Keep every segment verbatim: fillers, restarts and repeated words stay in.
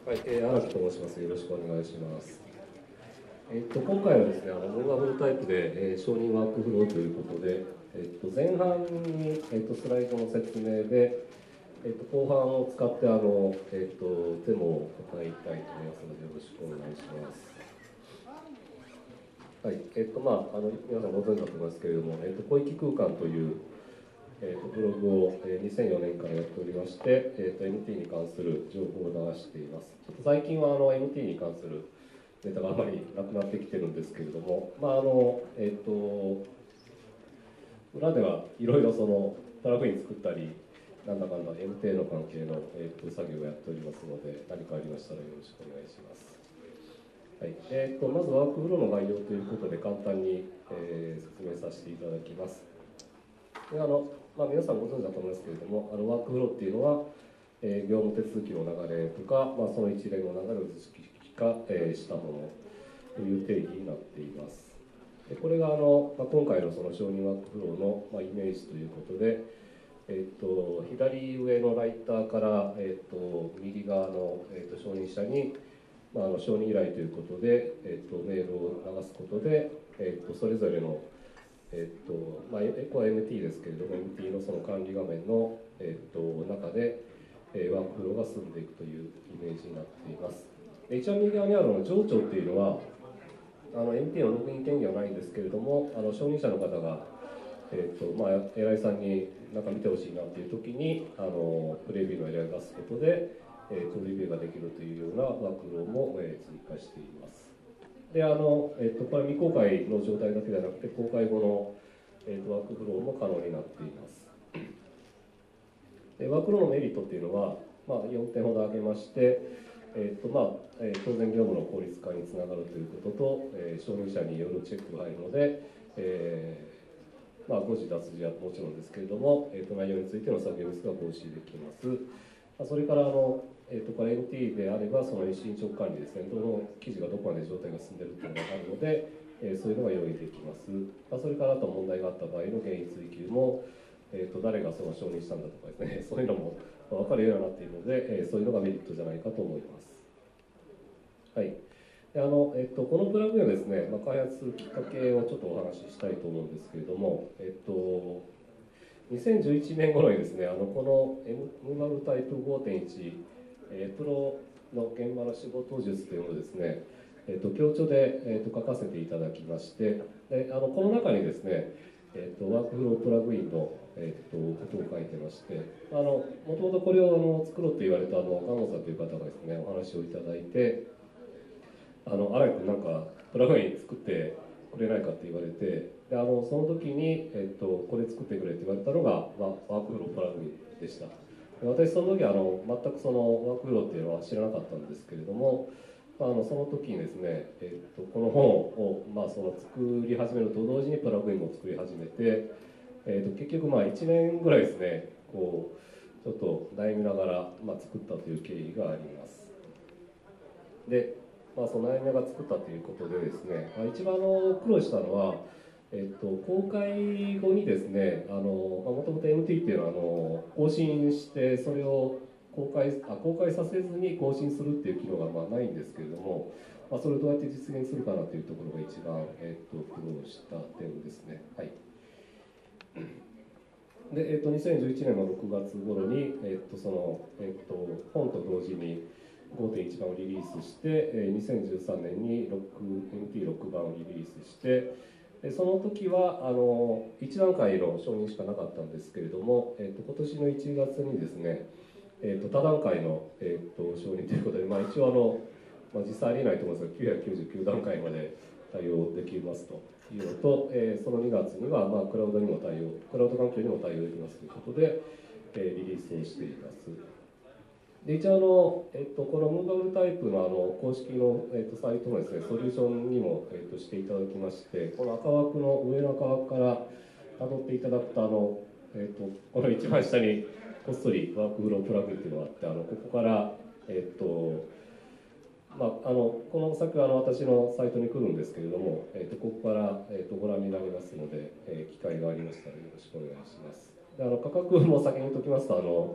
はい、えー、荒木と申します。よろしくお願いします。えっと、今回はですね、あのモバブルタイプで、えー、承認ワークフローということで、えっと、前半に、えっと、スライドの説明で、えっと、後半を使ってあの、えっと、デモを行いたいと思いますので、よろしくお願いします。はい、えっと、まあ、あの皆さんご存知だと思いますけれども、えっと、広域空間という、えー、とブログを、えー、にせんよねんからやっておりまして、えー、と エムティー に関する情報を流しています。ちょっと最近はあの エムティー に関するネタがあまりなくなってきてるんですけれども、まああのえー、と裏ではいろいろそのプラグイン作ったり、なんだかんだ エムティー の関係の、えー、と作業をやっておりますので、何かありましたらよろしくお願いします。はいえー、とまずワークフローの概要ということで簡単に、えー、説明させていただきます。であのまあ、皆さんご存知だと思いますけれども、あのワークフローっていうのは、えー、業務手続きの流れとか、まあ、その一連の流れを図式化、えー、したものという定義になっています。でこれがあの、まあ、今回のその承認ワークフローの、まあ、イメージということで、えー、と左上のライターから、えー、と右側の、えー、と承認者に、まあ、あの承認依頼ということで、えー、とメールを流すことで、えー、とそれぞれのえっとまあ、ここは エムティー ですけれども エムティー のその管理画面の、えっと、中で、えー、ワークフローが進んでいくというイメージになっています。で一番右側にあるの上長っていうのはあの エムティー のログイン権限はないんですけれども、あの承認者の方が、えっとまあ、偉いさんに何か見てほしいなっていう時にあのプレビューの依頼を出すことで、えー、プレビューができるというようなワークフローも、えー、追加しています。であのえっと、これは未公開の状態だけではなくて公開後の、えっと、ワークフローも可能になっています。でワークフローのメリットっていうのは、まあ、よんてんほど挙げまして、えっとまあえー、当然業務の効率化につながるということと、えー、承認者によるチェックが入るので、えーまあ、誤字脱字はもちろんですけれども、えー、と内容についての作業ミスが防止できます。それからあのえー、とこれ エムティー であれば、その進捗管理ですね、どの記事がどこまで状態が進んでいるというのが分かるので、えー、そういうのが用意できます。まあ、それからあと問題があった場合の原因追及も、えー、と誰がその承認したんだとかですね、そういうのも分かるようになっているので、えー、そういうのがメリットじゃないかと思います。はい。であのえっと、このプラグインをですね、まあ、開発するきっかけをちょっとお話ししたいと思うんですけれども、えっと、にせんじゅういちねん頃にですね、あのこの ムーバブルタイプ ごてんいち、えー、プロの現場の仕事術というのをですね、えー、と強調で、えー、と書かせていただきまして、であのこの中にですね、えー、とワークフロープラグインの、えー、とことを書いてまして、あのもともとこれをあの作ろうと言われたあの菅野さんという方がですね、お話をいただいて、あの荒井君なんかプラグイン作ってくれないかって言われて、であのその時に、えっと、これ作ってくれって言われたのが、まあ、ワークフロープラグインでした。私その時はあの全くそのワークフローっていうのは知らなかったんですけれども、まあ、あのその時にですね、えっと、この本を、まあ、その作り始めると同時にプラグインも作り始めて、えっと、結局まあいちねんぐらいですね、こうちょっと悩みながら、まあ、作ったという経緯があります。でまあ、その悩みが作ったということでですね、まあ、一番の苦労したのは、えっと、公開後にですね、もともと エムティー っていうのはあの更新してそれを公開あ公開させずに更新するっていう機能がまあないんですけれども、まあ、それをどうやって実現するかなというところが一番、えっと、苦労した点ですね。はい。で、えっと、にせんじゅういちねんのろくがつ頃に、えっと、その、えっと、本と同時に ごてんいち 版をリリースして、にせんじゅうさんねんに エムティーろく 版をリリースして、その時はあのいちだんかいの承認しかなかったんですけれども、えっと、今年のいちがつにですね、えっと、多段階の、えっと、承認ということで、まあ、一応あの、まあ、実際ありえないと思うんですがきゅうひゃくきゅうじゅうきゅうだんかいまで対応できますというのと、えー、そのにがつには、まあ、クラウドにも対応クラウド環境にも対応できますということで、えー、リリースをしています。で一応あの、えっと、このムーバブルタイプのあの公式の、えっと、サイトのですね、ソリューションにも、えっと、していただきまして、この赤枠の上の赤枠から辿っていただくと、あの、えっと、この一番下にこっそりワークフロープラグインというのがあって、あのここから、えっとまあ、あのこの先はあの私のサイトに来るんですけれども、えっと、ここから、えっと、ご覧になりますので、えー、機会がありましたらよろしくお願いします。であの価格も先に言っておきますと、あの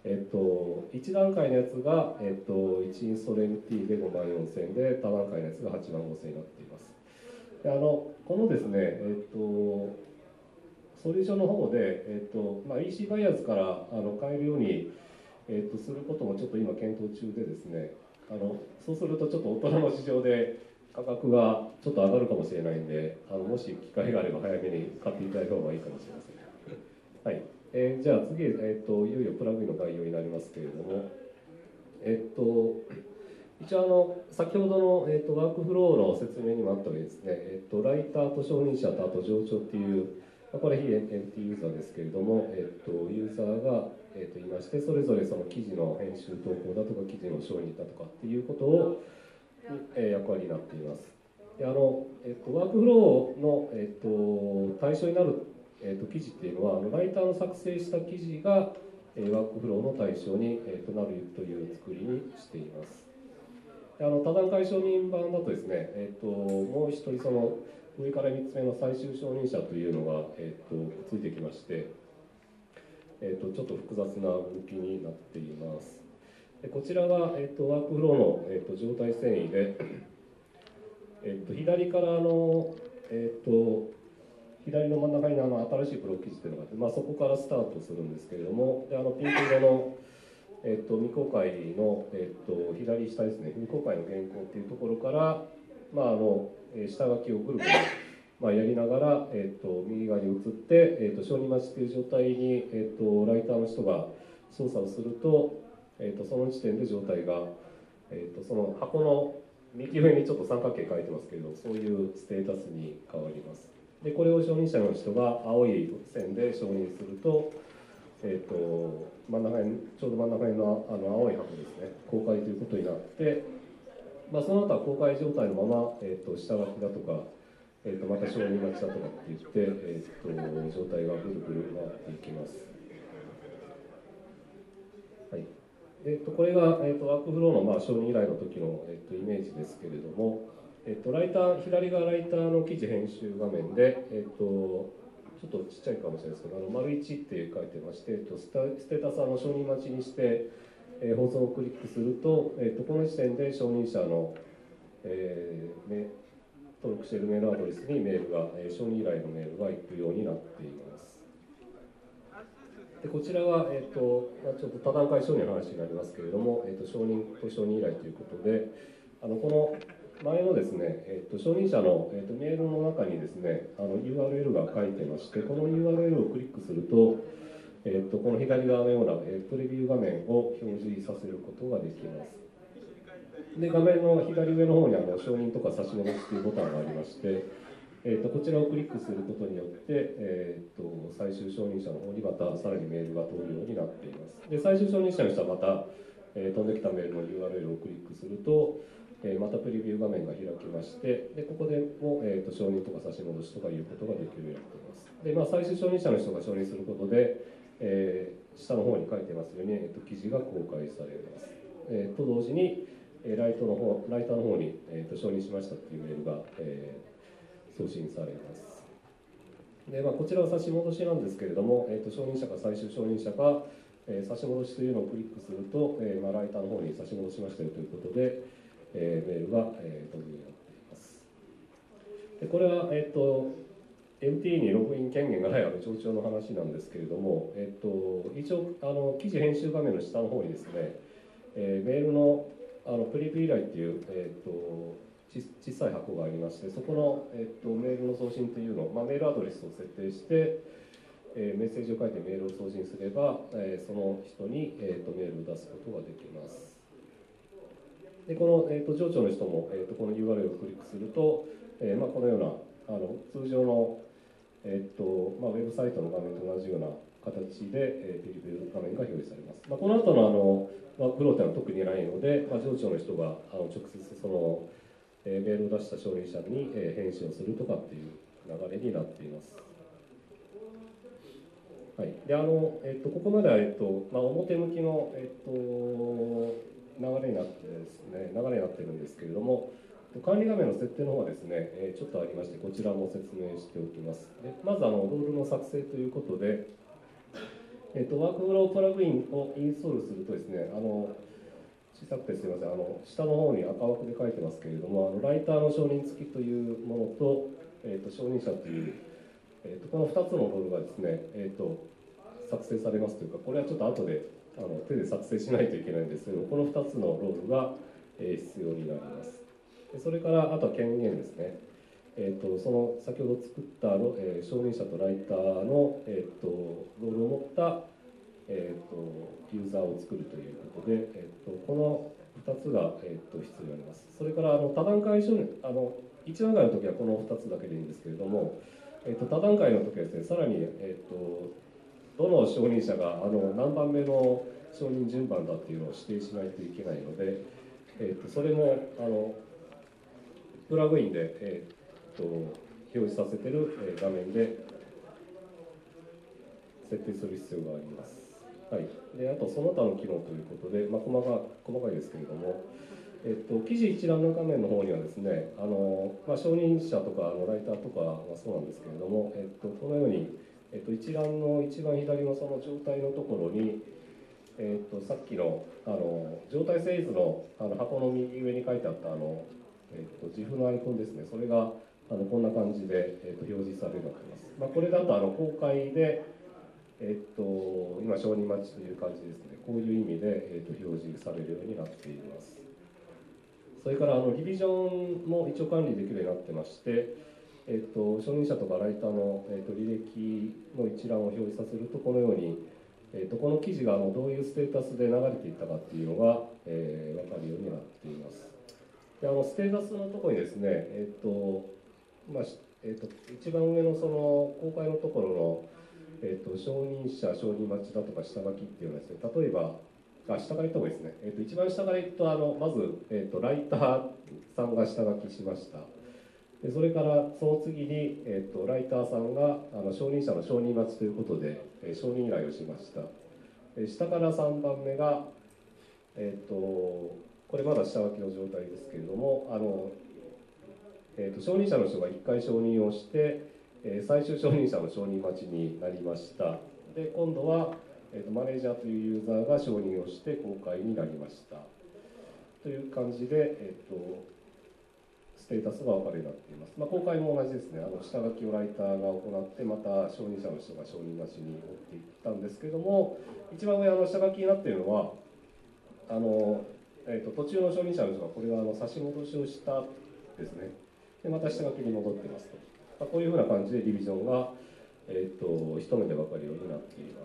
えっと、いち段階のやつが、えっと、いちインストレ エムティー でごまんよんせんえんで、多段階のやつがはちまんごせんえんになっています。であのこのですね、えっと、ソリューションの方で、えっとまあ、イーシー バイヤーズからあの買えるように、えっと、することもちょっと今検討中でですね、あのそうするとちょっと大人の事情で価格がちょっと上がるかもしれないんで、あのもし機会があれば早めに買っていただいた方がいいかもしれません。はい、えー、じゃあ次、えっと、いよいよプラグインの概要になりますけれども、えっと一応あの先ほどの、えっと、ワークフローの説明にもあったようにですね、えっと、ライターと承認者とあと上長っていう、これ非 エムティー ユーザーですけれども、えっと、ユーザーが、えっと、いまして、それぞれその記事の編集投稿だとか記事の承認だとかっていうことを、えー、役割になっています。であのえっと、ワークフローの、えっと、対象になる、えっと、記事っていうのは、あのライターの作成した記事が、えー、ワークフローの対象に、えっと、なるという作りにしています。あの多段階承認版だとですね、えっと、もう一人その上からみっつめの最終承認者というのが、えっと、ついてきまして、えっと、ちょっと複雑な動きになっています。でこちらは、えっと、ワークフローの、えっと、状態遷移で、えっと、左からの、えっと、左の真ん中にあの新しいブログ記事というのがあって、まあ、そこからスタートするんですけれども、であのピンク色のえっと、未公開の、えっと、左下ですね、未公開の原稿っていうところから、まあ、あの下書きをぐるぐる、まあ、やりながら、えっと、右側に移って、えっと、承認待ちという状態に、えっと、ライターの人が操作をすると、えっと、その時点で状態が、えっと、その箱の右上にちょっと三角形書いてますけれど、そういうステータスに変わります。で、これを承認者の人が青い線で承認すると、えー、と真ん中にちょうど真ん中にのあの青い箱ですね、公開ということになって、まあ、その後は公開状態のまま、えー、と下書きだとか、えー、とまた承認待ちだとかって言って、えー、と状態がぐるぐる回っていきます。はい、えー、とこれが、えー、とワークフローの、まあ、承認依頼の時の、えー、とイメージですけれども、えー、とライター左側ライターの記事編集画面で、えー、とちょっとちっちゃいかもしれないですけど、あの丸いちって書いてまして、ステータスの承認待ちにして、えー、放送をクリックすると、えー、とこの時点で承認者の、えー、登録しているメールアドレスにメールが、えー、承認依頼のメールが行くようになっています。でこちらは、えーとまあ、ちょっと多段階承認の話になりますけれども、えー、と承認と承認依頼ということで、あのこの前のですね、えー、と承認者の、えー、とメールの中にですね、あの ユーアールエル が書いてまして、この ユーアールエル をクリックすると、えー、とこの左側のような、えー、プレビュー画面を表示させることができます。で画面の左上の方にあの承認とか差し戻しというボタンがありまして、えー、とこちらをクリックすることによって、えー、と最終承認者の方にまたさらにメールが通るようになっています。で最終承認者の人はまた、えー、飛んできたメールの ユーアールエル をクリックすると、えー、またプレビュー画面が開きまして、でここでも、えー、と承認とか差し戻しとかいうことができるようになっています。で、まあ、最終承認者の人が承認することで、えー、下の方に書いてますように、えー、と記事が公開されます。えー、と同時にライトの方ライターの方に、えー、と承認しましたっていうメールが、えー送信されます。で、まあ、こちらは差し戻しなんですけれども、えー、と承認者か最終承認者か、えー、差し戻しというのをクリックすると、えーまあ、ライターの方に差し戻しましたよということで、えー、メールが、えー、飛ぶようになっています。でこれは、えーと、エムティー にログイン権限がないあの上長の話なんですけれども、えー、と一応あの記事編集画面の下の方にですね、えー、メールのあのプレビュー依頼っていう、えーと小さい箱がありまして、そこの、えっと、メールの送信というのを、まあ、メールアドレスを設定して、えー、メッセージを書いてメールを送信すれば、えー、その人に、えー、とメールを出すことができます。でこの、えー、と上長の人も、えー、とこの ユーアールエル をクリックすると、えーまあ、このようなあの通常の、えーとまあ、ウェブサイトの画面と同じような形で、えー、ピリピリ画面が表示されます。まあ、この後のあの、まあ、フローというのは特にないので、まあ、上長の人があの直接そのえー、メールを出した承認者に、えー、返信をするとかっていう流れになっています。はい、であのえっと、ここまでは、えっとまあ、表向きの、えっと、流れになってですね、流れになってるんですけれども、管理画面の設定の方はですね、えー、ちょっとありまして、こちらも説明しておきます。でまずあのロールの作成ということで、 えっと、ワークフロープラグインをインストールするとですね、あの小さくてすみません、あの下の方に赤枠で書いてますけれども、あのライターの承認付きというものと、えっと、承認者という、えっと、このふたつのロールがですね、えっと、作成されますというか、これはちょっと後であの手で作成しないといけないんですけど、このふたつのロールが、えー、必要になります。でそれからあとは権限ですね。えー、とその先ほど作ったの、えー、承認者とライターの、えー、とロールを持った、えー、とユーザーを作るということで、えー、とこのふたつが、えー、と必要になります。それからあの多段階承認、あのいち段階の時はこのふたつだけでいいんですけれども、えー、と多段階の時はですね、さらに、えー、とどの承認者があの何番目の承認順番だっていうのを指定しないといけないので、えー、とそれもあのプラグインで、えーと表示させている画面で設定する必要があります。はい、であとその他の機能ということで、まあ、細か細かいですけれども、えっと、記事一覧の画面の方にはですね、あのまあ、承認者とかあのライターとかはそうなんですけれども、えっと、このように、えっと、一覧の一番左のその状態のところに、えっと、さっきのあの状態整図のあの箱の右上に書いてあったあの、えっと、ジフのアイコンですね、それがあのこんな感じで、えっと、表示されるようになっています。まあ、これだとあの公開で、えっと、今、承認待ちという感じですね、こういう意味で、えっと、表示されるようになっています。それからあのリビジョンも一応管理できるようになってまして、えっと、承認者とかライターの、えっと、履歴の一覧を表示させると、このように、えっと、この記事があのどういうステータスで流れていったかっていうのが、えー、分かるようになっています。であのステータスのところにですね、えっとまあえっと、一番上のその公開のところの、えっと、承認者、承認待ちだとか下書きっていうのはですね、例えば、あ下書きともですね、えっと、一番下からいくとあのまず、えっと、ライターさんが下書きしました。でそれからその次に、えっと、ライターさんがあの承認者の承認待ちということで、えー、承認依頼をしました。で下からさんばんめが、えっと、これまだ下書きの状態ですけれども、あの、えっと、承認者の人がいっかい承認をして、えー、最終承認者の承認待ちになりました。で今度は、えー、とマネージャーというユーザーが承認をして公開になりましたという感じで、えー、とステータスが分かるようになっています。まあ、公開も同じですね。あの下書きをライターが行って、また承認者の人が承認なしに追っていったんですけれども、一番上あの下書きになっているのはあの、えー、と途中の承認者の人がこれはあの差し戻しをしたですね。でまた下書きに戻ってますと、まあ、こういうふうな感じでリビジョンが、えー、と一目で分かるようになっています。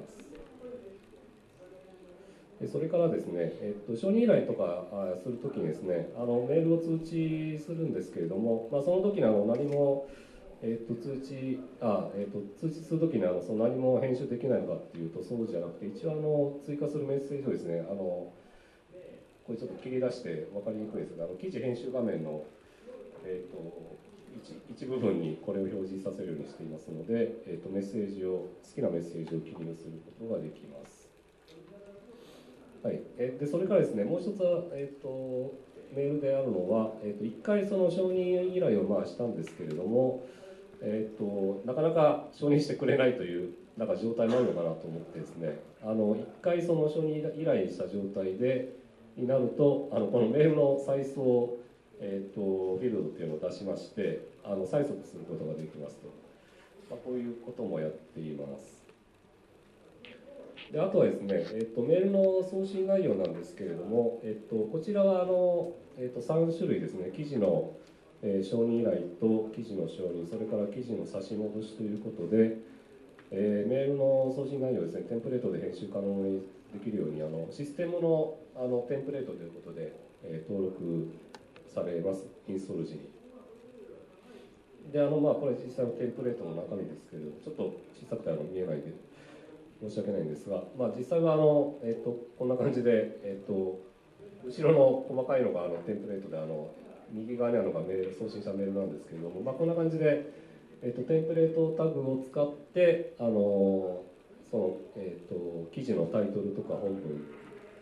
でそれからですね、えっと、承認依頼とかするときにですね、あのメールを通知するんですけれども、まあ、その時にあの何も、えっと、通知あ、えっと、通知するときにあのその何も編集できないのかっていうとそうじゃなくて、一応あの追加するメッセージをですね、あのこれちょっと切り出して分かりにくいですが、あの記事編集画面の、えっと、一, 一部分にこれを表示させるようにしていますので、えっと、メッセージを好きなメッセージを記入することができます。はい、えでそれからですね、もう一つは、えー、とメールであるのは、えー、といっかいその承認依頼をまあしたんですけれども、えー、となかなか承認してくれないというなんか状態もあるのかなと思ってですね、あのいっかいその承認依頼した状態でになると、あのこのメールの再送、えー、とフィールドというのを出しまして、あの催促することができますと、まあ、こういうこともやっています。であとはですね、えっと、メールの送信概要なんですけれども、えっと、こちらはあの、えっと、さん種類ですね、記事の、えー、承認依頼と記事の承認、それから記事の差し戻しということで、えー、メールの送信概要ですね、テンプレートで編集可能にできるように、あのシステムのあのテンプレートということで、えー、登録されます、インストール時に。で、あのまあ、これ実際のテンプレートの中身ですけれども、ちょっと小さくてあの見えないで申し訳ないんですが、まあ、実際はあの、えー、とこんな感じで、えー、と後ろの細かいのがあのテンプレートで、あの右側にあるのがメール送信したメールなんですけれども、まあ、こんな感じで、えー、とテンプレートタグを使ってあのその、えー、と記事のタイトルとか本文、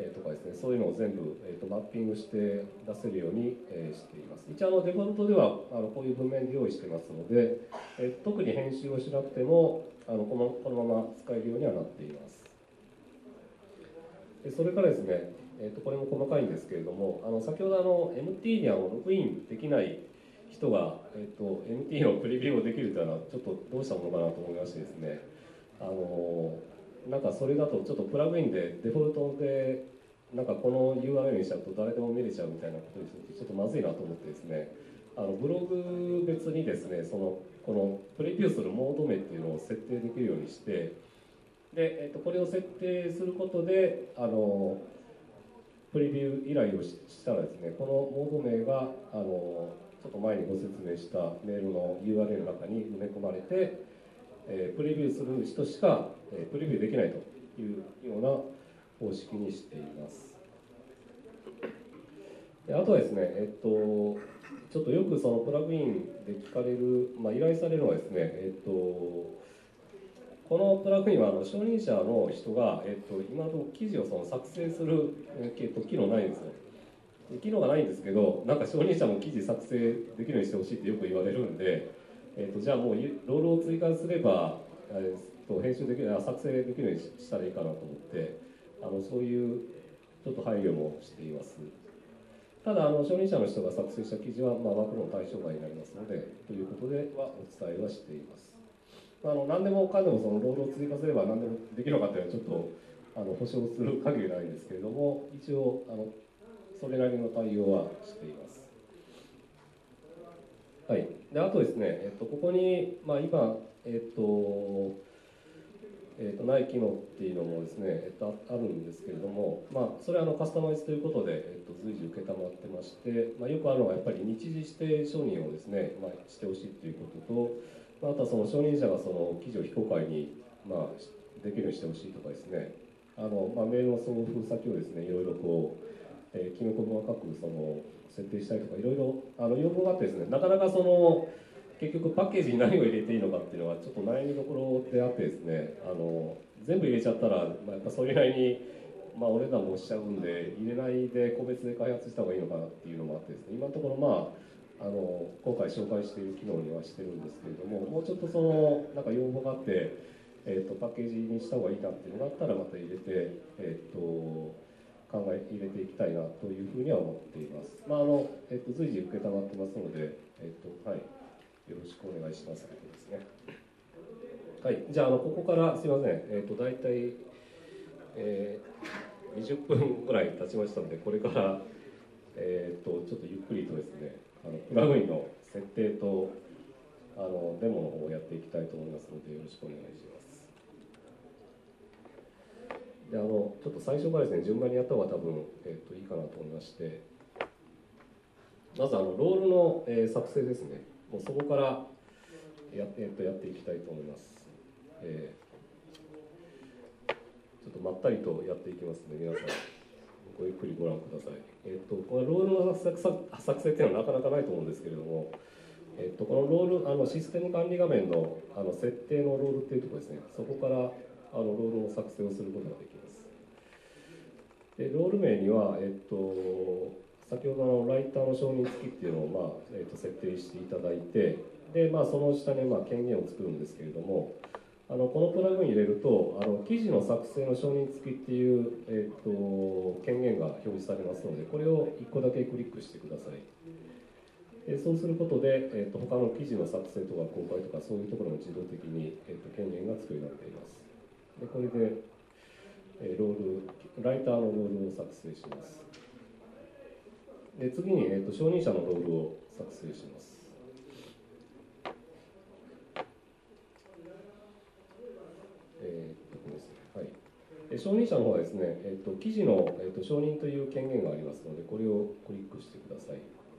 とかですね、そういうのを全部、えー、とマッピングして出せるように、えー、しています。一応あのデフォルトではあのこういう文面で用意してますので、えー、特に編集をしなくてもあのこのこのまま使えるようにはなっています。でそれからですね、えー、とこれも細かいんですけれども、あの先ほどあの エムティー にあのログインできない人が、えー、と エムティー のプレビューをできるというのはちょっとどうしたものかなと思いましてですね、あのなんかそれだとちょっとプラグインでデフォルトでなんかこの ユーアールエル にしちゃうと誰でも見れちゃうみたいなことにするとちょっとまずいなと思ってですね、あのブログ別にですね、そのこのプレビューするモード名っていうのを設定できるようにして、で、えっと、これを設定することであのプレビュー依頼をしたらですね、このモード名があのちょっと前にご説明したメールの ユーアールエル の中に埋め込まれて、えー、プレビューする人しか、えー、プレビューできないというような方式にしています。であとはですね、えっと、ちょっとよくそのプラグインで聞かれる、まあ、依頼されるのはですね、えっと、このプラグインはあの承認者の人が、えっと、今の記事をその作成する、えっと、機能ないんですよ。機能がないんですけど、なんか承認者も記事作成できるようにしてほしいってよく言われるんで、えっと、じゃあもうロールを追加すれば、えっと、編集できる、作成できるようにしたらいいかなと思って、あのそういうちょっと配慮もしています。ただあの承認者の人が作成した記事は、まあ、枠の対象外になりますのでということではお伝えはしています。あの何でもかんでもそのロールを追加すれば何でもできるのかというのはちょっとあの保証する限りないんですけれども、一応あのそれなりの対応はしています。はい、であとですね、えっと、ここに、まあ、今、えっとえー、とない機能っていうのもですね、えっと、あるんですけれども、まあ、それはあのカスタマイズということで、えっと、随時承ってまして、まあ、よくあるのはやっぱり日時指定承認をですね、まあ、してほしいということと、まあ、あとはその承認者がその記事を非公開に、まあ、できるようにしてほしいとかですね、あの、まあ、メールの送付先をですね、いろいろこう、えー、きめ細かくその設定したりとか、いろいろあの要望があってですね、なかなかその結局パッケージに何を入れていいのかっていうのはちょっと悩みどころであってですね、あの全部入れちゃったら、まあ、やっぱそれなりに、まあ、お値段もしちゃうんで入れないで個別で開発した方がいいのかなっていうのもあってですね、今のところまああの今回紹介している機能にはしてるんですけれども、もうちょっとそのなんか要望があって、えー、とパッケージにした方がいいなっていうのがあったらまた入れて、えー、と考え入れていきたいなというふうには思っています。まああのえー、と随時承ってますので、えーとはい、よろしくお願いしますということですね。はい、じゃあ、あのここからすみません、えー、と大体、えー、にじゅっぷんぐらい経ちましたので、これから、えー、とちょっとゆっくりとですね、あのプラグインの設定とあのデモの方をやっていきたいと思いますので、よろしくお願いします。であのちょっと最初からですね、順番にやった方が多分、えー、といいかなと思いまして、まずあのロールの、えー、作成ですね、もうそこからや,、えー、とやっていきたいと思います。えー、ちょっとまったりとやっていきますので、皆さんごゆっくりご覧ください。えー、とこのロールの作成っていうのはなかなかないと思うんですけれども、えー、とこのロールあのシステム管理画面のあの設定のロールっていうところですね、そこからあのロールの作成をすることができます。でロール名には、えー、と先ほどのライターの承認付きっていうのを、まあえー、と設定していただいて、で、まあ、その下にまあ権限を作るんですけれども、あのこのプラグイン入れるとあの記事の作成の承認付きっていう、えー、と権限が表示されますので、これをいっこだけクリックしてください。でそうすることで、えー、と他の記事の作成とか公開とかそういうところも自動的に、えー、と権限がつくようになっています。でこれで、えー、ロールライターのロールを作成します。で次に、えー、と承認者のロールを作成します。えー、ところですね、はい、で承認者の方はですね、えー、と記事の、えー、と承認という権限がありますので、これをクリックしてください。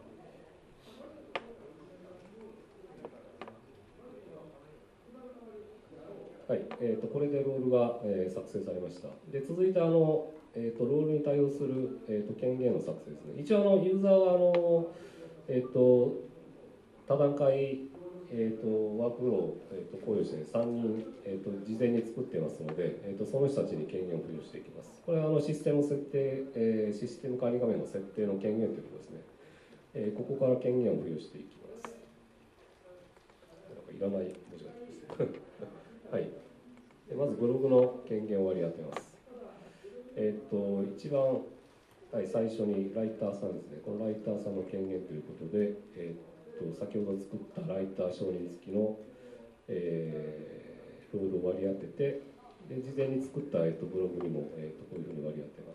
はい、えー、とこれでロールが、えー、作成されました。で続いてあの、えー、とロールに対応する、えー、と権限の作成ですね。一応あのユーザーはあの、えー、と多段階、 えー、とワークフローを、えー、と考慮して、ね、さんにん、えー、と事前に作ってますので、えー、とその人たちに権限を付与していきます。これはあのシステム設定、えー、システム管理画面の設定の権限ということですね。えー、ここから権限を付与していきます。なんかいらない文字があります。はい。でまずブログの権限を割り当てます。えっ、と一番、はい、最初にライターさんですね。このライターさんの権限ということで、えっ、と先ほど作ったライター承認付きの、えー、ロードを割り当てて、で事前に作った、えっとブログにも、えっとこういうふうに割り当てます。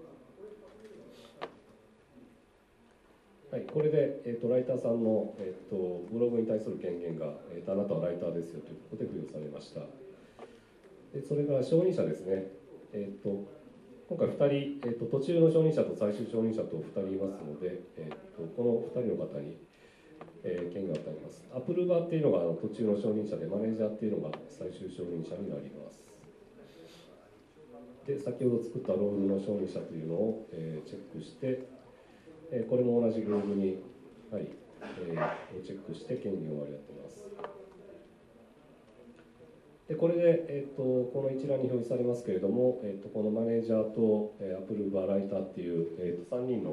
はい、これで、えっとライターさんの、えっとブログに対する権限が、えっとあなたはライターですよということで付与されました。でそれから承認者ですね。えっと今回ふたり、えー、と途中の承認者と最終承認者とふたりいますので、えー、とこのふたりの方に、えー、権限を与えます。アプルーバーっていうのが途中の承認者で、マネージャーっていうのが最終承認者になります。で、先ほど作ったロールの承認者というのを、えー、チェックして、えー、これも同じブログに、はいえー、チェックして権限を割り当てます。でこれで、えー、とこの一覧に表示されますけれども、えー、とこのマネージャーと、えー、アプルーバー、ライターっていう、えー、とさんにんの、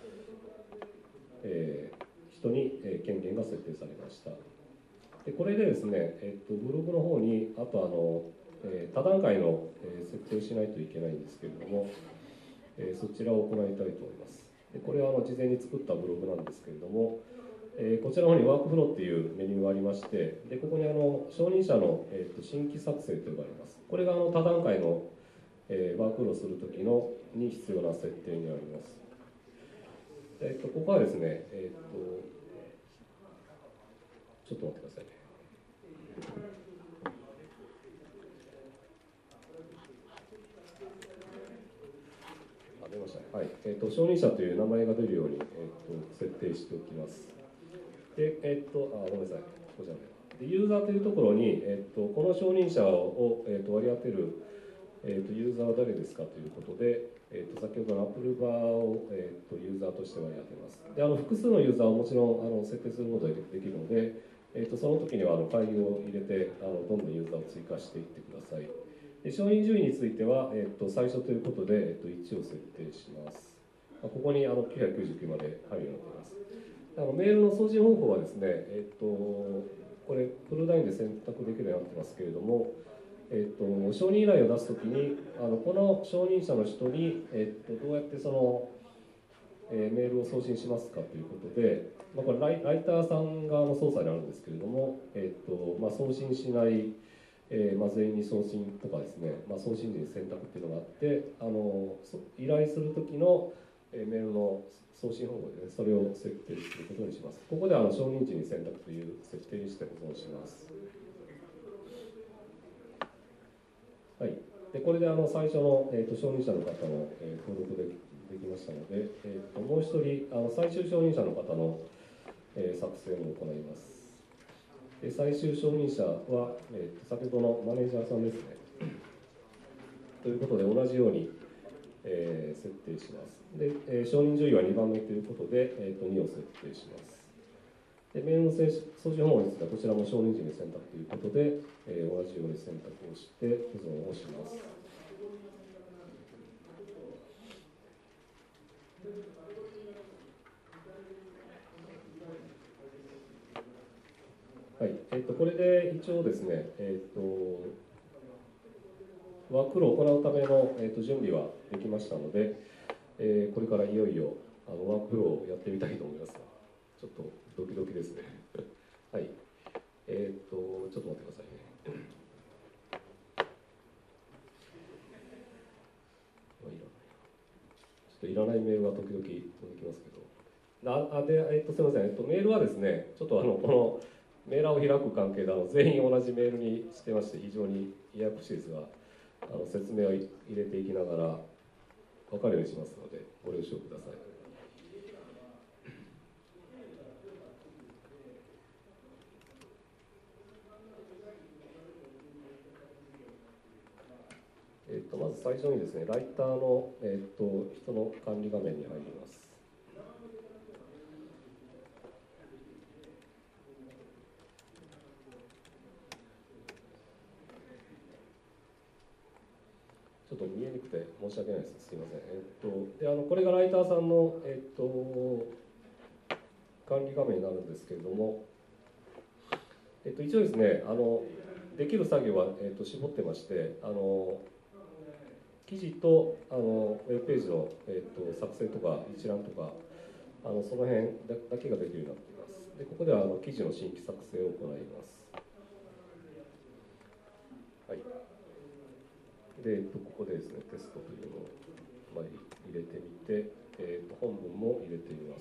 えー、人に、えー、権限が設定されました。でこれでですね、えー、とブログの方にあとあの、えー、多段階の、えー、設定をしないといけないんですけれども、えー、そちらを行いたいと思います。でこれはあの事前に作ったブログなんですけれども、えー、こちらの方にワークフローっていうメニューがありまして、でここにあの承認者の、えー、と新規作成と呼ばれます。これがあの多段階の、えー、ワークフローするときのに必要な設定になります。えー、とここはですね、えー、とちょっと待ってくださいね。あ、出ました。はい。えー、と承認者という名前が出るように、えー、と設定しておきます。で、えっ、と、あ、ごめんなさい。こちらでユーザーというところに、えっ、と、この承認者を、えっ、と、割り当てる、えっ、と、ユーザーは誰ですかということで、えっ、と、先ほどのアプルバーを、えっ、と、ユーザーとして割り当てます。で、あの、複数のユーザーをもちろん、あの、設定することができるので、えっ、と、その時には、あの、会議を入れて、あの、どんどんユーザーを追加していってください。で、承認順位については、えっ、と、最初ということで、えっ、と、いちを設定します。ここに、あの、きゅうひゃくきゅうじゅうきゅうまで入るようになっています。あのメールの送信方法はですね、えっと、これ、プルダインで選択できるようになってますけれども、えっと、承認依頼を出すときに、あのこの承認者の人に、えっと、どうやってその、えー、メールを送信しますかということで、まあ、これライ、ライターさん側の操作になるんですけれども、えっとまあ、送信しない、えーまあ、全員に送信とかですね、まあ、送信時に選択っていうのがあって、あの依頼するときの、えー、メールの送信方法で、ね、それを設定することにします。ここであの承認時に選択という設定にして保存します。はい。でこれであの最初の、えー、と承認者の方の、えー、登録でできましたので、えー、ともう一人あの最終承認者の方の、えー、作成を行います。で最終承認者は、えー、と先ほどのマネージャーさんですね。ということで同じように、えー、設定します。で、えー、承認順位はにばんめということで、えー、とにを設定します。でメールの送信方法についてはこちらも承認時に選択ということで、えー、同じように選択をして保存をします。はい、えー、とこれで一応ですね、えー、とワークフローを行うための、えー、と準備はできましたので、えー、これからいよいよあのワークフローをやってみたいと思いますが、ちょっとドキドキですね。はい、えっ、ー、とちょっと待ってくださいね。ちょっといらないメールが時々届きますけど、あで、えっ、ー、とすみません、えっ、ー、とメールはですね、ちょっとあのこのメーラーを開く関係であの全員同じメールにしてまして、非常にややこしいですが、あの説明を入れていきながら分かるようにしますので、ご了承ください。えっと、まず最初にですね、ライターの、えっと、人の管理画面に入ります。 にくて申し訳ないです。すいません。えっと、であのこれがライターさんの、えっと、管理画面になるんですけれども、えっと、一応ですね、あのできる作業は、えっと、絞ってまして、あの記事とあのウェブページの、えっと、作成とか一覧とか、あのその辺だけができるようになっています。でここではあの記事の新規作成を行います。はい。で、えっと、ここでですね、テストというのを、まあ、入れてみて、えっと、本文も入れてみます。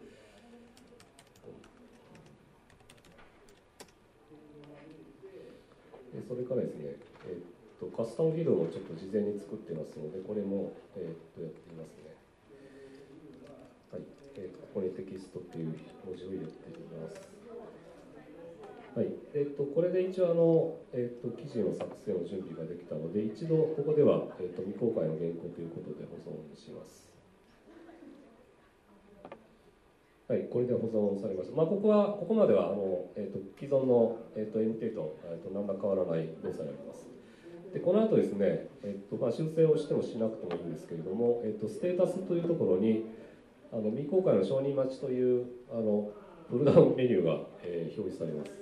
でそれからですね、えっと、カスタムフィードもちょっと事前に作ってますので、これも、えっと、やってみますね。はい。えっと、ここにテキストっていう文字を入れてみます。はい。えっと、これで一応あの、えっと、記事の作成の準備ができたので、一度ここでは、えっと、未公開の原稿ということで保存します。はい、これで保存されました。まあ、ここは、ここまではあの、えー、と既存の、えー、と エムティー と,、えー、と何ら変わらない動作になります。でこの後ですね、えーとまあ、修正をしてもしなくてもいいんですけれども、えー、とステータスというところに、あの未公開の承認待ちというあのプルダウンメニューが、えー、表示されます。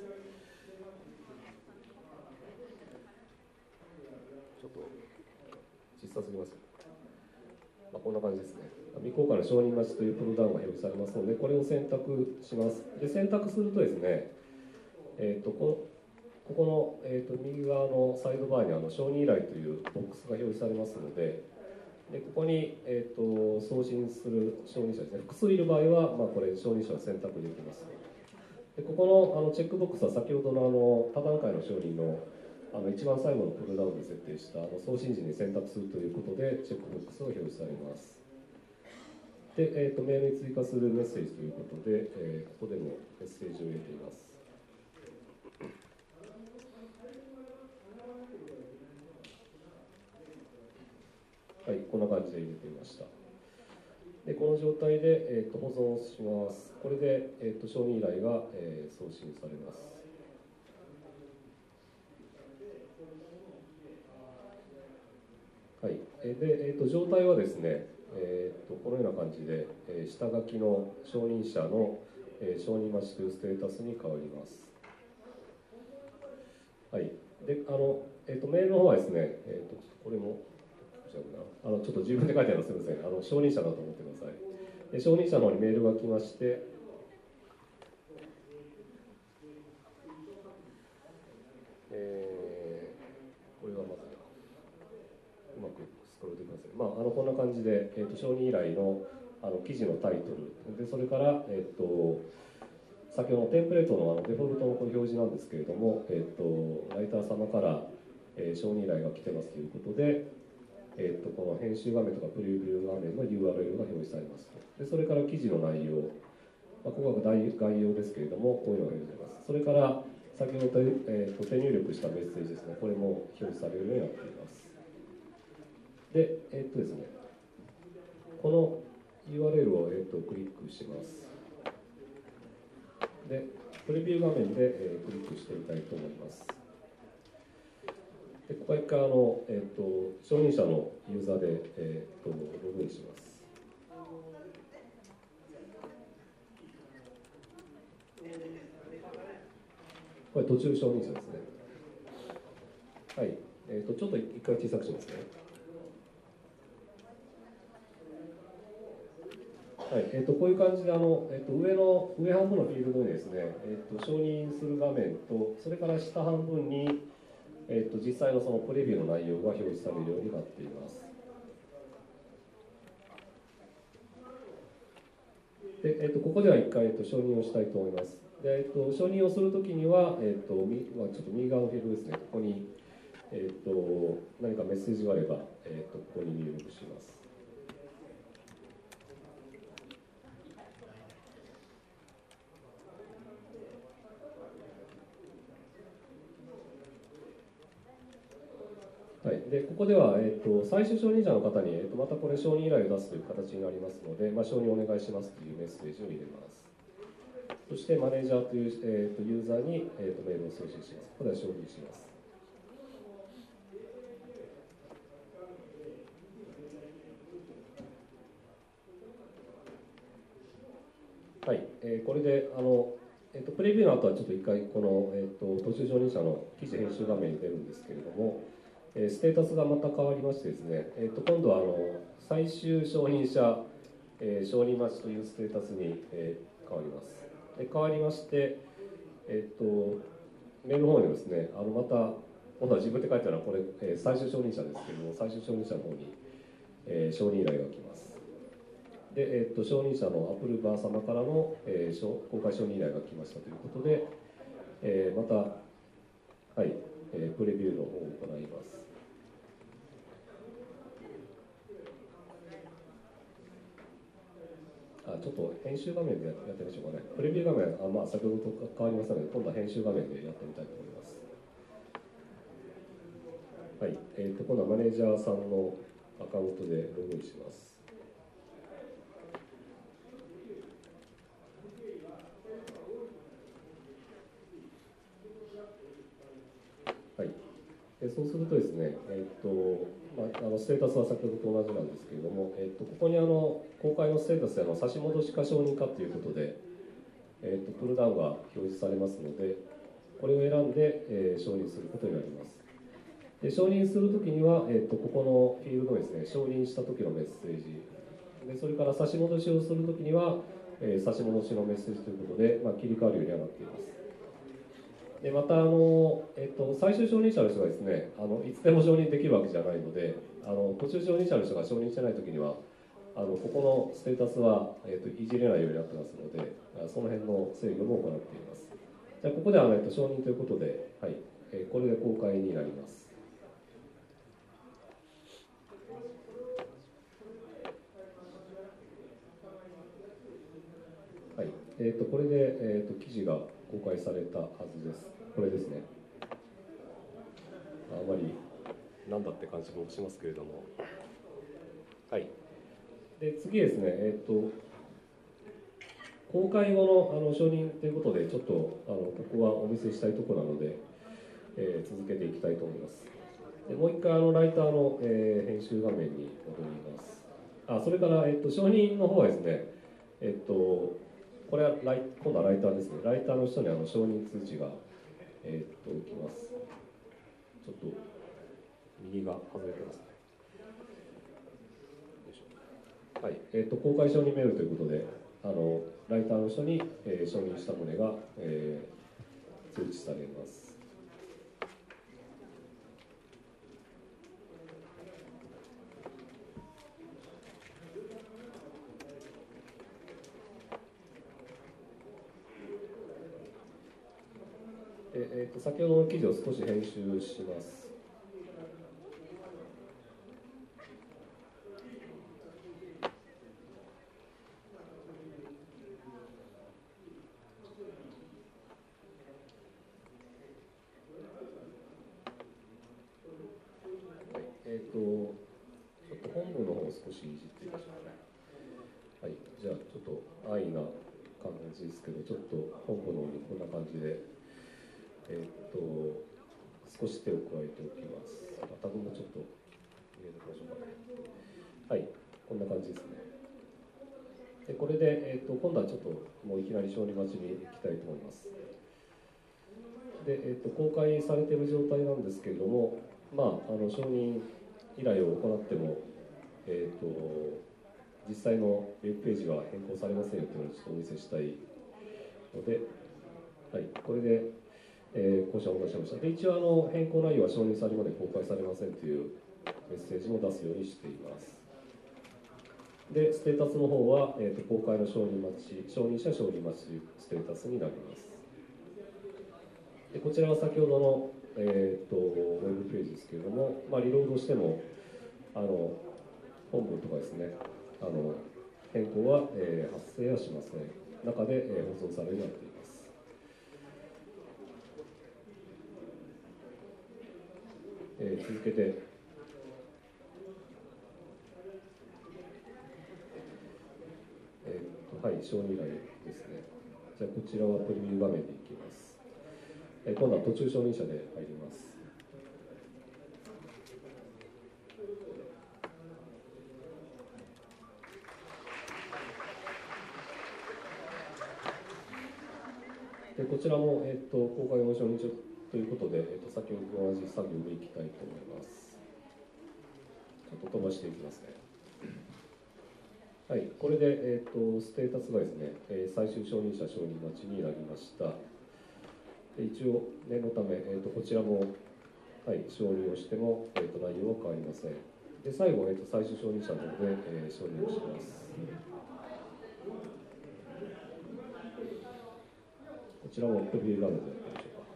ちょっと小さすぎます。まあ、こんな感じですね。未公開の承認待ちというプルダウンが表示されますので、これを選択します。で、選択するとですね、えー、とこのここの、えー、と右側のサイドバーにあの承認依頼というボックスが表示されますので、でここに、えー、と送信する承認者ですね、複数いる場合は、まあ、これ承認者を選択できます。でここのあのチェックボックスは先ほどのあの多段階の承認のあの一番最後のプルダウンで設定したあの送信時に選択するということでチェックボックスが表示されます。で、えー、とメールに追加するメッセージということで、えー、ここでもメッセージを入れています。はい、こんな感じで入れてみました。でこの状態で、えー、と保存します。これで、えー、と承認依頼が、えー、送信されます。はい、で、えー、と状態はですね、えー、とこのような感じで、えー、下書きの承認者の、えー、承認待ちというステータスに変わります。はい、であの、えー、とメールの方はですね、えー、とこれもあのちょっと自分で書いてあるのすみません、あの承認者だと思ってください。で承認者の方にメールが来まして、えー、これはまずうまくスクロールできません。まあ、あのこんな感じで、えー、と承認依頼のあの記事のタイトルで、それから、えー、と先ほどのテンプレートのあのデフォルトのこの表示なんですけれども、えー、とライター様から、えー、承認依頼が来てますということで、えー、とこの編集画面とかプレビュー画面の ユーアールエル が表示されます。でそれから記事の内容、まあ、ここが概要ですけれども、こういうのが表示されます。それから先ほど、えー、と手入力したメッセージですね、これも表示されるようになっています。で、えっ、とですね、この ユーアールエル を、えー、とクリックします。で、プレビュー画面で、えー、クリックしてみたいと思います。でここから一回あの、えー、と承認者のユーザーで、えー、とログインします。これ途中承認者ですね。はい、えー、とちょっと一回小さくしますね。はい、えー、とこういう感じであの、えー、と上の上半分のフィールドにですね、えー、と承認する画面と、それから下半分に、えー、と実際のそのプレビューの内容が表示されるようになっています。で、えー、とここでは一回、えー、と承認をしたいと思います。で、えー、と承認をするときには、えーとまあ、ちょっと右側のフィールドですね、ここに、えー、と何かメッセージがあれば、えー、とここに入力します。はい、でここでは、えー、と最終承認者の方に、えー、とまたこれ承認依頼を出すという形になりますので、まあ、承認お願いしますというメッセージを入れます。そしてマネージャーという、えー、とユーザーに、えー、とメールを送信します。ここでは承認します。 はい、えー、これであの、えー、とプレビューの後はちょっと一回この、えー、と途中承認者の記事編集画面に出るんですけれども、えー、ステータスがまた変わりましてですね、えー、と今度はあの最終承認者、えー、承認待ちというステータスに、えー、変わります。で変わりまして、えー、とメールの方にですね、あのまた今度は自分で書いたのはこれ、えー、最終承認者ですけれども、最終承認者の方に、えー、承認依頼が来ます。で、えー、と承認者のアプルバー様からの、えー、公開承認依頼が来ましたということで、えー、また、はい、えー、プレビューの方を行います。あ、ちょっと編集画面でやってみましょうかね。プレビュー画面、あ、まあ、先ほどと変わりましたので、今度は編集画面でやってみたいと思います。はい、えー、と今度はマネージャーさんのアカウントでログインします。はい、でそうするとですね、えーとまあ、あのステータスは先ほどと同じなんですけれども、えー、とここにあの公開のステータスでの差し戻しか承認かということで、えー、とプルダウンが表示されますので、これを選んで、えー、承認することになります。で承認するときには、えー、とここのフィールドですね、承認したときのメッセージで、それから差し戻しをするときには、えー、差し戻しのメッセージということで、まあ、切り替わるようにはなっています。でまたあの、えっと、最終承認者の人がですね、あのいつでも承認できるわけじゃないので、あの途中承認者の人が承認してないときには、あのここのステータスは、えっと、いじれないようになってますので、その辺の制御も行っています。じゃあここでは、えっと、承認ということで、はい、えー、これで公開になります。はい、えー、とこれで、えー、と記事が公開されたはずです。これですね。あまりなんだって感じもしますけれども、はい。で次ですね、えー、と公開後のあの承認ということで、ちょっとあのここはお見せしたいところなので、えー、続けていきたいと思います。でもう一回あのライターの、えー、編集画面に戻ります。あそれから、えー、と承認の方はですね、えっ、とこれはライ今度はライターですね。ライターの人にあの承認通知が、えー、と来ます。ちょっと右が外れてますね。はい、えー、と公開承認メールということで、あのライターの人に、えー、承認した旨が、えー、通知されます。えー、と先ほどの記事を少し編集します。えー、とちょっと本部の方を少しいじってみましょうかね。はい、じゃあちょっと安易な感じですけど、ちょっと本部の方にこんな感じで、えー、と少し手を加えておきます。タグもちょっと入れておきましょうかね。はい、こんな感じですね。でこれで、えー、と今度はちょっともういきなり承認待ちに行きたいと思います。で、えー、と公開されている状態なんですけれども、まあ、あの承認依頼を行っても、えー、と実際のウェブページは変更されませんよというのをちょっとお見せしたいので、はい、これで、えー、講師をお出ししました。で一応あの変更内容は承認されるまで公開されませんというメッセージも出すようにしています。でステータスの方は、えー、と公開の承認待ち、承認者承認待ちステータスになります。でこちらは先ほどの、えー、とウェブページですけれども、まあ、リロードしてもあの本文とかですね、あの変更は、えー、発生はしません。中で、えー、保存されるようになっています。えー、続けて、えー、とはい、承認依頼ですね。じゃあこちらはプレビュー画面でいきます。えー、今度は途中承認者で入ります。 でこちらも、えー、と公開保証人中ということで、えー、と先ほどと同じ作業でいきたいと思います。ちょっと飛ばしていきますね。はい、これで、えー、とステータスがですね、えー、最終承認者承認待ちになりました。で一応、念のため、えー、とこちらも、はい、承認をしても、えー、と内容は変わりません。で最後、えー、と最終承認者なので、えー、承認をします。こちらもプリビュー画面でやってみましょうか。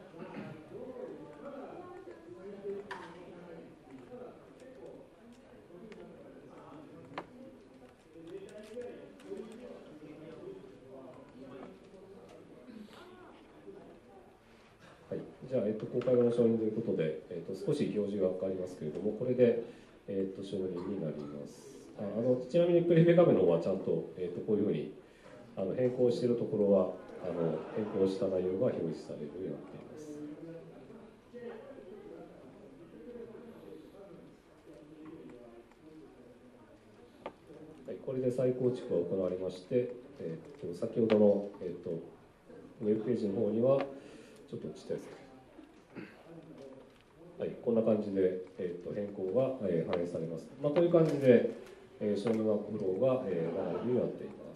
はい、じゃあ、えっと、公開後の承認ということで、えっと、少し表示が変わりますけれども、これで、えっと、承認になります。ああのちなみにプレビュー画面の方はちゃんと、えっと、こういうふうにあの変更しているところはあの変更した内容が表示されるようになっています。はい、これで再構築が行われまして、えっと、先ほどの、えっと、ウェブページの方にはちょっとちっちゃいですね。はい、こんな感じで、えー、と変更が、えー、反映されます。まあ、こういう感じで、えー、承認ワークフローが、えー、流れるようになっています。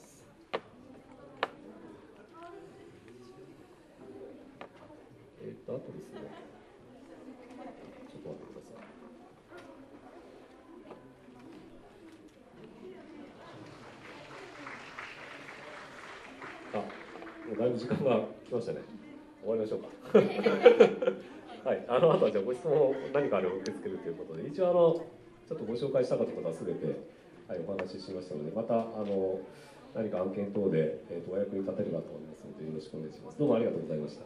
えっ、ー、と、あとですね、ちょっと待ってください。あ、もうだいぶ時間が来ましたね。終わりましょうか。はい、あの後はじゃあご質問何かあれば受け付けるということで、一応あのちょっとご紹介したかったことはすべて、はい、お話ししましたので、またあの何か案件等で、えー、とお役に立てればと思いますので、よろしくお願いします。どうもありがとうございました。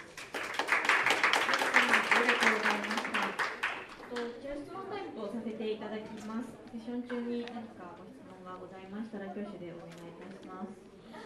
ありがとうございました。一応質問タイムとさせていただきます。セッション中に何かご質問がございましたら、挙手でお願いいたします。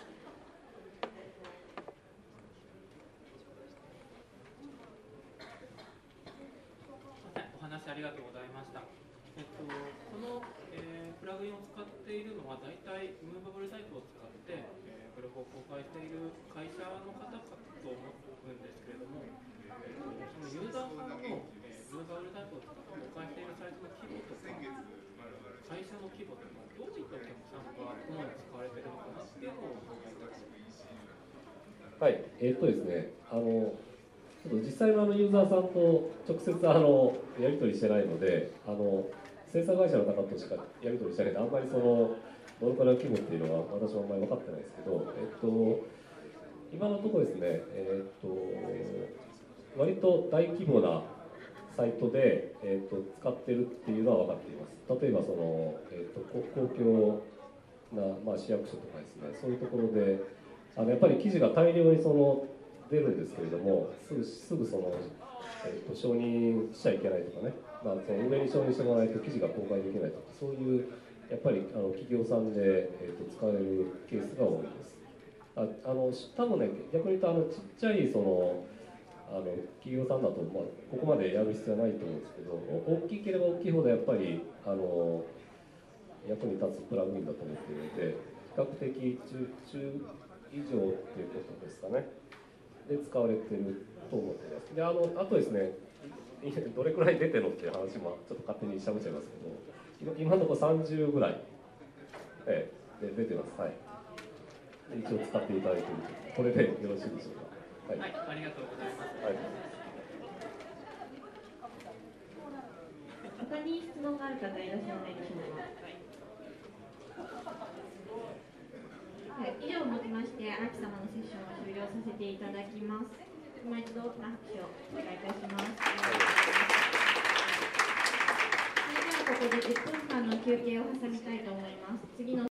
お話ありがとうございました。えっと、この、えー、プラグインを使っているのは、大体ムーバブルタイプを使って、えー、ブログを公開している会社の方かと思うんですけれども、えー、そのユーザーさんの、えー、ムーバブルタイプを使って公開しているサイトの規模とか、会社の規模とか、どういったお客さんが主に使われているのかなっていうのをお伺いいたします。 はい、えー、っとですね、あのちょっと実際のあのユーザーさんと直接あのやり取りしてないので、あの制作会社の方としかやり取りしてないので、あんまりそのどのくらいの規模っていうのは私はあんまり分かってないですけど、えっと、今のところですね、えっと、割と大規模なサイトで、えっと、使ってるっていうのは分かっています。例えばその、えっと、公共な、まあ、市役所とかですね、そういうところであのやっぱり記事が大量にその出るんですけれども、すぐすぐその、えー、と承認しちゃいけないとかね、まあ、その上に承認してもらわないと記事が公開できないとか、そういうやっぱりあの企業さんで、えー、と使われるケースが多いです。ああの多分ね、逆に言うとあのちっちゃいそのあの企業さんだと、まあ、ここまでやる必要はないと思うんですけど、大きければ大きいほどやっぱりあの役に立つプラグインだと思っているので、比較的中中以上っていうことですかね。で使われていると思っています。で、あのあとですね、どれくらい出てるのっていう話もちょっと勝手にしゃべっちゃいますけど、今のところさんじゅうぐらい、ええ、で出てます。はい。で一応使っていただいていると、これでよろしいでしょうか。はい、 はい、ありがとうございます。 はい、 他に質問がある方いらっしゃらないでしょうか。はい、以上をもちまして荒木様のセッションを終了させていただきます。今一度拍手をお願いいたします。それではここでじゅっぷんかんの休憩を挟みたいと思います。次の